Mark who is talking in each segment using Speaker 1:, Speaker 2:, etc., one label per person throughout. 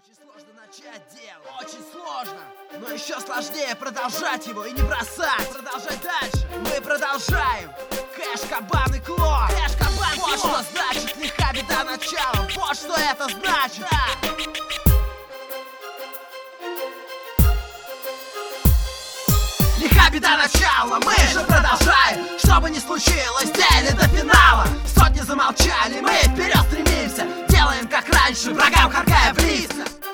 Speaker 1: Очень сложно начать дело, очень сложно, но еще сложнее продолжать его и не бросать. Продолжать дальше, мы продолжаем. Кэш, кабан и клон. Кэш, кабан, вот что значит лиха беда начала. Вот что это значит. Лиха беда начала, мы же продолжаем. Что бы ни случилось, дели до финала. Сотни замолчали, мы вперед стремимся. Делаем как раньше, врагам харкая в лица.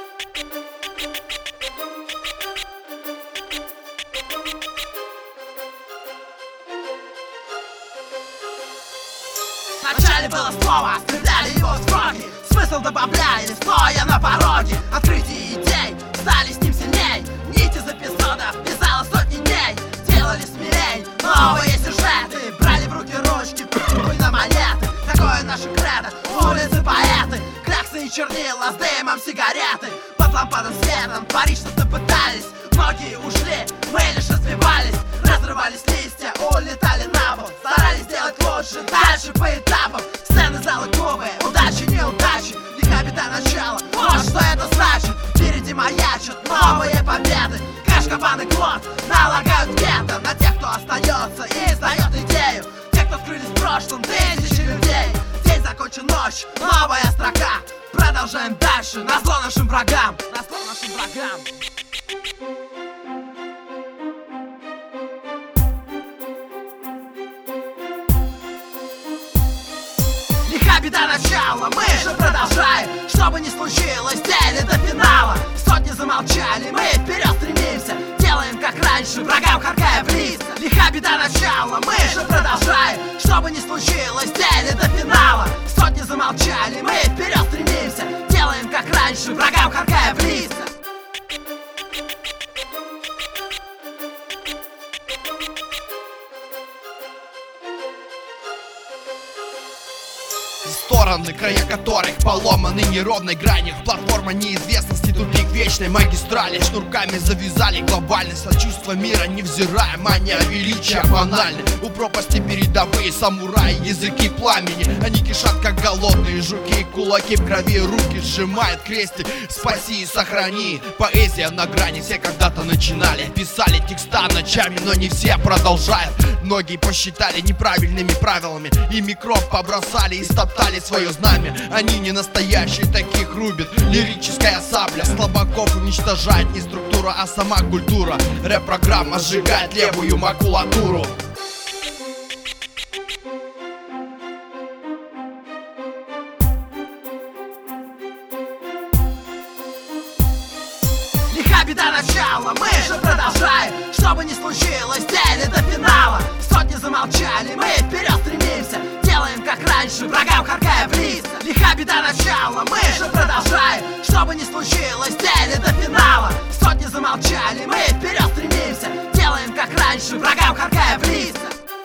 Speaker 1: Вначале было слово, стреляли его в строки. Смысл добавляли, стоя на пороге. Открытие идей стали с ним сильней. Нить из эпизодов вязала сотни дней. Делали смелей новые сюжеты. Брали в руки ручки, пробуй на монеты. Такое наше кредо, улицы поэты. Кляксы и чернила с дымом сигареты. Под лампадным светом творить что-то пытались. Многие ушли, мы лишь разбивались. Разрывались листья, улетали на пол. Старались сделать лучше, дальше по этапам. Сцены, залы, клубы, удачи, неудачи. Лиха беда начала, вот что это значит. Впереди маячат новые победы. Кэш, кабан и клон налагают вето на тех, кто остается и издает идею. Те, кто скрылись в прошлом, тысячи людей. День закончен, ночь, новая строка. Продолжаем дальше, назло нашим врагам. Назло нашим врагам. Лиха беда начала, мы же продолжаем. Что бы ни случилось, дели до финала. Сотни замолчали, мы вперед стремимся. Делаем как раньше, врагам харкая в лица. Лиха беда начала, мы же продолжаем. Что бы ни случилось, дели до финала. Сотни замолчали, мы вперед стремимся. Делаем как раньше, врагам харкая в лица.
Speaker 2: Стороны, края которых поломаны неровной гранью. Платформа неизвестности, тупик вечной магистрали. Шнурками завязали глобальность от чувства мира, невзирая мания величия банальны. У пропасти передовые самураи, языки пламени. Они кишат, как голодные жуки. Кулаки в крови, руки сжимают крестик. Спаси и сохрани. Поэзия на грани, все когда-то начинали. Писали текста ночами, но не все продолжают. Многие посчитали неправильными правилами. И микроб побросали и стоптали свое знамя. Они не настоящие, таких рубит лирическая сабля. Слабаков уничтожает не структура, а сама культура. Рэп-программа сжигает левую макулатуру.
Speaker 1: Лиха беда начала, мы же продолжаем. Что бы ни случилось, дели до финала. Сотни замолчали, мы вперед стремимся. Делаем как раньше, врагам харкая в лица. Лиха беда начала, мы же продолжаем. Что бы ни случилось, дели до финала. Сотни замолчали, мы вперед стремимся. Делаем как раньше, врагам харкая в лица.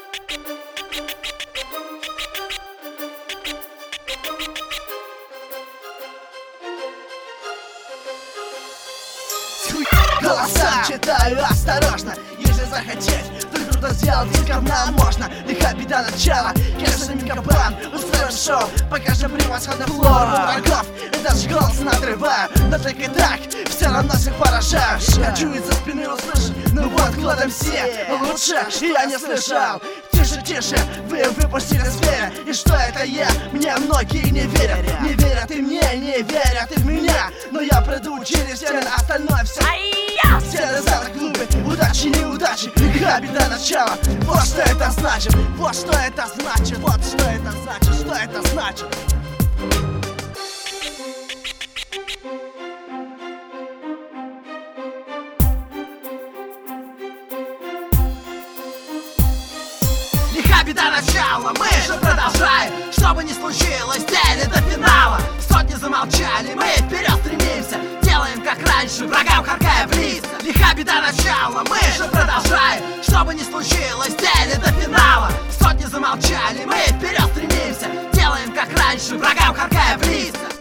Speaker 3: Голоса читаю осторожно. Если захотеть, то круто сделать из говна можно. Лиха беда начала, конечно, микробан. Устроим шоу, покажем превосходный флор у врагов. И даже голос надрываю, но так и так все равно всех поражаешь. Хочу из-за спины услышать, ну вот кладом все. Лучше я не слышал. Тише, тише, вы выпустили зверя. И что это я? Мне многие не верят. Не верят и мне, не верят и в меня. Но я пройду через стены, остальное все. Все назад клубы, удачи, неудачи. Лиха беда начала. Вот что это значит. Вот что это значит. Вот что это значит. Что это значит.
Speaker 1: Лиха беда начала, мы же продолжаем. Что бы ни случилось, дели до финала. Сотни замолчали, мы вперед стремимся. Делаем как раньше, врагам харкая в лица. Лиха беда начала, мы же продолжаем. Что бы ни случилось, дели до финала. Сотни замолчали, мы вперед стремимся. Делаем как раньше, врагам харкая в лица.